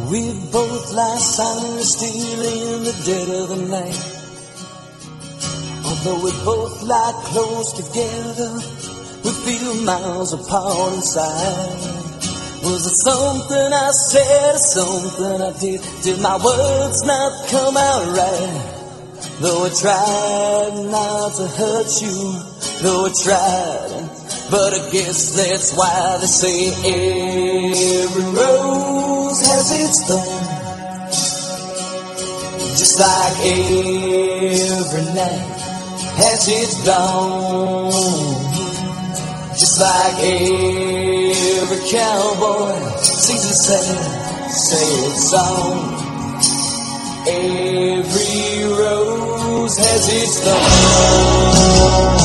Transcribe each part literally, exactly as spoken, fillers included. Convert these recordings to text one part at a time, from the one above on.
We both lie silently still in the dead of the night. Although we both lie close together, we feel miles apart inside. Was it something I said or something I did? Did my words not come out right? Though I tried not to hurt you, though I tried, but I guess that's why they say every rose has its thorn. Just like every night has its dawn. Just like every cowboy sings a sad, sad song. Every rose has its thorn.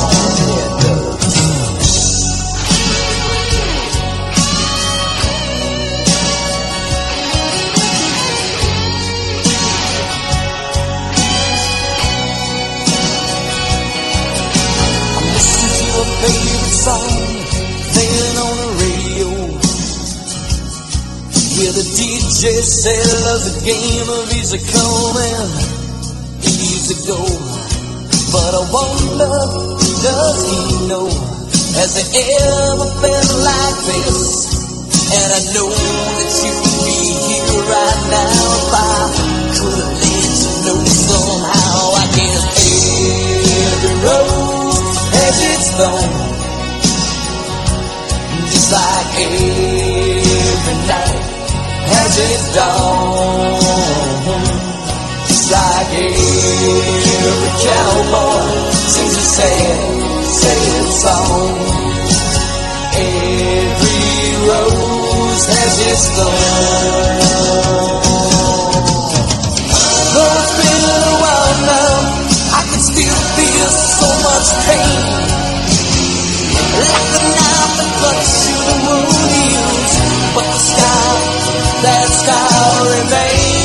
Favorite song playing on the radio. Yeah, the D J said love's a game of easy come and easy go. But I wonder, does he know? Has it ever been like this? And I know that you would be here right now if I could have let you know somehow. I guess every rose has its thorn. Just like every night has its dawn. Just like every cowboy sings a sad, sad song. Every rose has its thorn. Though it's been a while now, I can still feel so much pain. Like the knife that cuts you the moon heals, but the sky, that sky remains.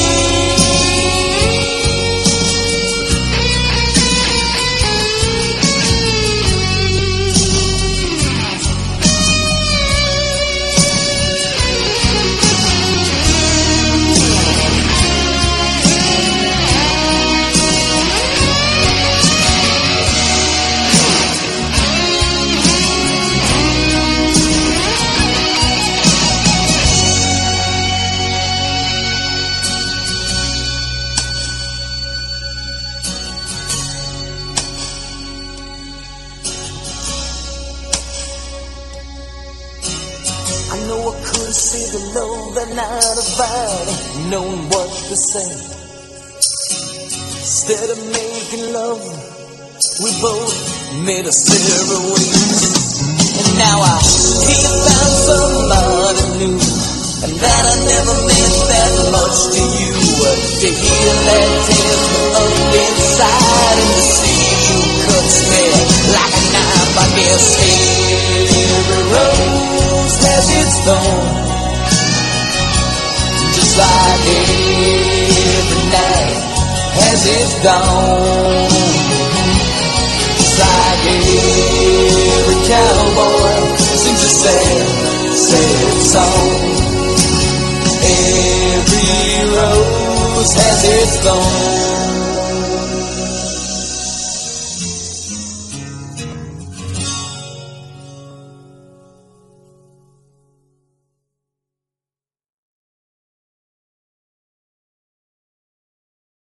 I know I could have said the love that night about knowing what to say. Instead of making love, we both made us separate ways. And now I hear about somebody new, and that I never meant that much to you. To hear that tears me up inside, and to see you cuts me like a knife. I guess every rose has its thorn. Just like every night has its dawn. Just like every cowboy sings a sad, sad song. Every rose has its thorn.